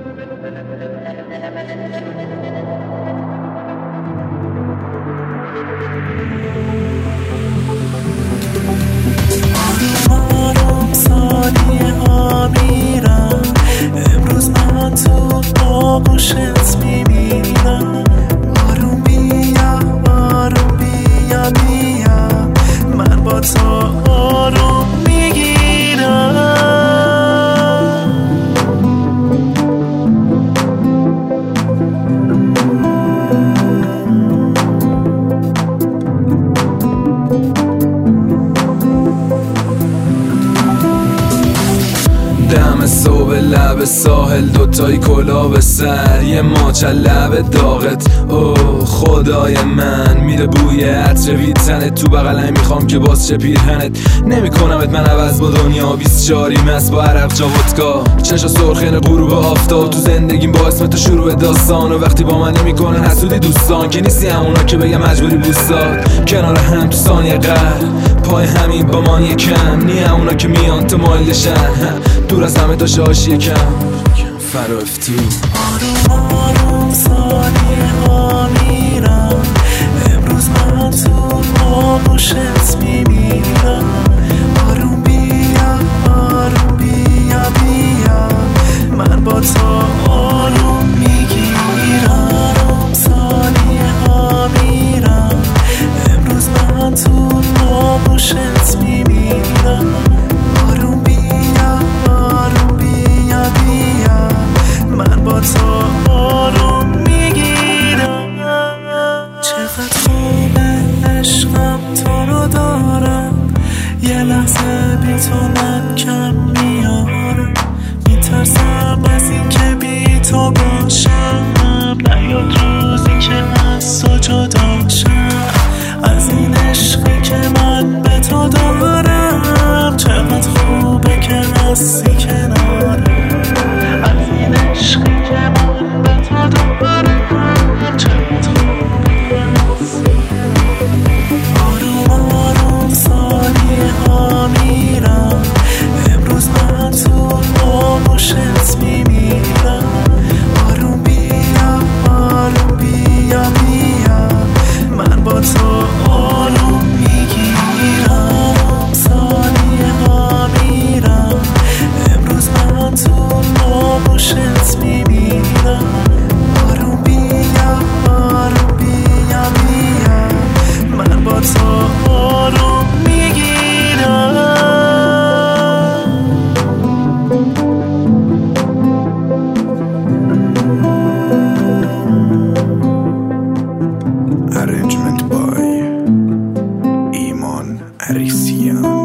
آروم ثانیه ها میرم، امروز من تو آغوشت میمیرم. آروم بیا من با تو آروم میگیرم. دم صبح لب ساحل، دوتایی کلا به سر، یه ماچ لب داغت. اوه خدای من، میره بوی عطر ویتنت تو بغلم، میخوام که باز چه پیرهنت. نمیکنمت من عوض با دنیا، 24 مست با عرق جا ودکا، چشا سرخین غروب آفتاب. تو زندگیم با اسم تو شروع داستان، و وقتی با من نمیکنن حسودی دوستان، که نیستی همونا که بگم مجبوری بوستاد. کنار هم تو ثانیه قهر، پای همین با من یکم، نی همونا که میان تو مایلشن، دور از همه تا شاشی کم فرا افتو. آروم ثانیه ها میرم، امروز من تو آغوشت میمیرم. آروم بیا من با تو آروم میگیرم. آروم ثانیه ها میرم، امروز من تو آغوشت میمیرم. آروم بیا من با تو آروم میگیرم. چقدر خوبه عشقم تو رو دارم، یه لحظه بی تو من کم میارم. میترسم از این که بی تو باشم، نیاد روزی که از تو جدا شم. از این عشقی که من به تو دارم، چقدر خوبه که هستی کنارم. از این عشقی که من به تو دارم، چقدر خوبه که هستی کنارم. آروم ثانیه ها میرم، امروز من تو آغوشت میمیرم. آروم بیا من با تو آروم میگیرم. ثانیه ها میرم، امروز من تو آغوشت میمیرم. آروم بیا من با تو آروم میگیرم. Arrangement by Iman Arisian.